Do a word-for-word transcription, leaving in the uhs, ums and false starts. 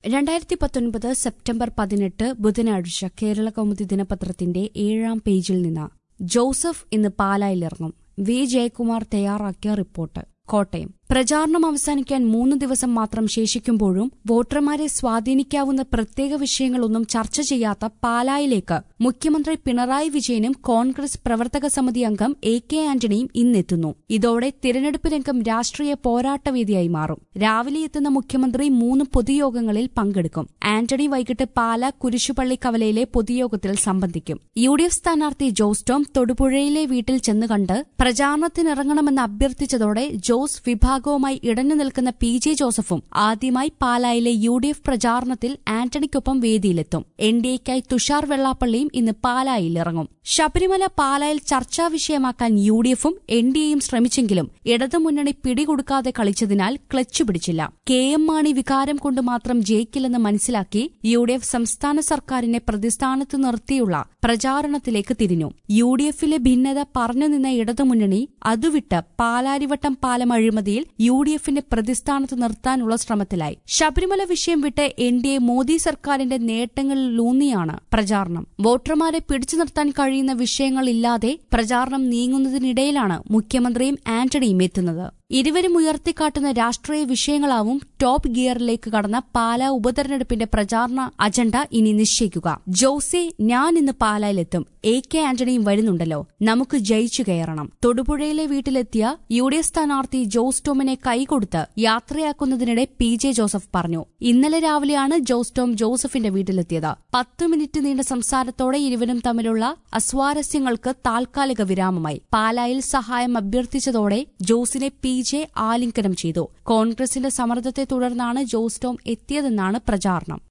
രണ്ടായിരത്തി പത്തൊൻപത് സെപ്റ്റംബർ പതിനെട്ട് ബുധനാഴ്ച കേരള കൗമുദി ദിനപത്രത്തിന്റെ ഏഴാം പേജിൽ നിന്ന് ജോസഫ് ഇന്ന് പാലായിലിറങ്ങും. വി ജയകുമാർ തയ്യാറാക്കിയ റിപ്പോർട്ട്. കോട്ടയം. പ്രചാരണം അവസാനിക്കാൻ മൂന്ന് ദിവസം മാത്രം ശേഷിക്കുമ്പോഴും വോട്ടർമാരെ സ്വാധീനിക്കാവുന്ന പ്രത്യേക വിഷയങ്ങളൊന്നും ചർച്ച ചെയ്യാത്ത പാലായിലേക്ക് മുഖ്യമന്ത്രി പിണറായി വിജയനും കോൺഗ്രസ് പ്രവർത്തക സമിതി അംഗം എ കെ ആന്റണിയും ഇന്നെത്തുന്നു. ഇതോടെ തിരഞ്ഞെടുപ്പ് രംഗം രാഷ്ട്രീയ പോരാട്ടവേദിയായി മാറും. രാവിലെ എത്തുന്ന മുഖ്യമന്ത്രി മൂന്ന് പൊതുയോഗങ്ങളിൽ പങ്കെടുക്കും. ആന്റണി വൈകിട്ട് പാലാ കുരിശുപള്ളി കവലയിലെ പൊതുയോഗത്തിൽ സംബന്ധിക്കും. യു ഡി എഫ് സ്ഥാനാർത്ഥി ജോസ് ടോം തൊടുപുഴയിലെ വീട്ടിൽ ചെന്നുകണ്ട് പ്രചാരണത്തിനിറങ്ങണമെന്ന് അഭ്യർത്ഥിച്ചതോടെ ജോസ് വിഭാഗവുമായി ഇടഞ്ഞു നിൽക്കുന്ന പി ജെ ജോസഫും ആദ്യമായി പാലായിലെ യു ഡി എഫ് പ്രചാരണത്തിൽ ആന്റണിക്കൊപ്പം വേദിയിലെത്തും. എൻ ഡി എക്കായി തുഷാർ വെള്ളാപ്പള്ളിയും ഇന്ന് പാലായിലിറങ്ങും. ശബരിമല പാലായിൽ ചർച്ചാ വിഷയമാക്കാൻ യു ഡി എഫും എൻ ഡി എയും ശ്രമിച്ചെങ്കിലും ഇടതുമുന്നണി പിടികൊടുക്കാതെ കളിച്ചതിനാൽ ക്ലച്ച് പിടിച്ചില്ല. കെ എം മാണി വികാരം കൊണ്ട് മാത്രം ജയിക്കില്ലെന്ന് മനസ്സിലാക്കി യു ഡി എഫ് സംസ്ഥാന സർക്കാരിനെ പ്രതിസ്ഥാനത്ത് നിർത്തിയുള്ള പ്രചാരണത്തിലേക്ക് തിരിഞ്ഞു. യു ഡി എഫിലെ ഭിന്നത പറഞ്ഞുനിന്ന ഇടതുമുന്നണി അതുവിട്ട് പാലാരിവട്ടം പാലം അഴിമതിയിൽ യു ഡി എഫിനെ പ്രതിസ്ഥാനത്ത് നിർത്താനുള്ള ശ്രമത്തിലായി. ശബരിമല വിഷയം വിട്ട് എൻ ഡി എ മോദി സർക്കാരിന്റെ നേട്ടങ്ങളിലൂന്നിയാണ് പ്രചാരണം. വോട്ടർമാരെ പിടിച്ചു നിർത്താൻ കഴിയുന്ന വിഷയങ്ങളില്ലാതെ പ്രചാരണം നീങ്ങുന്നതിനിടയിലാണ് മുഖ്യമന്ത്രിയും ആന്റണിയും എത്തുന്നത്. ഇരുവരും ഉയർത്തിക്കാട്ടുന്ന രാഷ്ട്രീയ വിഷയങ്ങളാവും ടോപ്പ് ഗിയറിലേക്ക് കടന്ന പാലാ ഉപതെരഞ്ഞെടുപ്പിന്റെ പ്രചാരണ അജണ്ട ഇനി നിശ്ചയിക്കുക. ജോസെ, ഞാൻ ഇന്ന് പാലായിലെത്തും. എ കെ ആന്റണിയും വരുന്നുണ്ടല്ലോ, നമുക്ക് ജയിച്ചു കയറണം. തൊടുപുഴയിലെ വീട്ടിലെത്തിയ യു ഡി എഫ് സ്ഥാനാർത്ഥി ജോസ് ടോമിനെ കൈകൊടുത്ത് യാത്രയാക്കുന്നതിനിടെ പി ജെ ജോസഫ് പറഞ്ഞു. ഇന്നലെ രാവിലെയാണ് ജോസ് ടോം ജോസഫിന്റെ വീട്ടിലെത്തിയത്. പത്ത് മിനിറ്റ് നീണ്ട സംസാരത്തോടെ ഇരുവരും തമ്മിലുള്ള അസ്വാരസ്യങ്ങൾക്ക് താൽക്കാലിക വിരാമമായി. പാലായിൽ സഹായം അഭ്യർത്ഥിച്ചതോടെ ജോസിനെ പി ജെ ആലിംഗനം ചെയ്തു. കോൺഗ്രസിന്റെ സമ്മർദ്ദത്തെ തുടർന്നാണ് ജോസ് ടോം എത്തിയതെന്നാണ് പ്രചാരണം.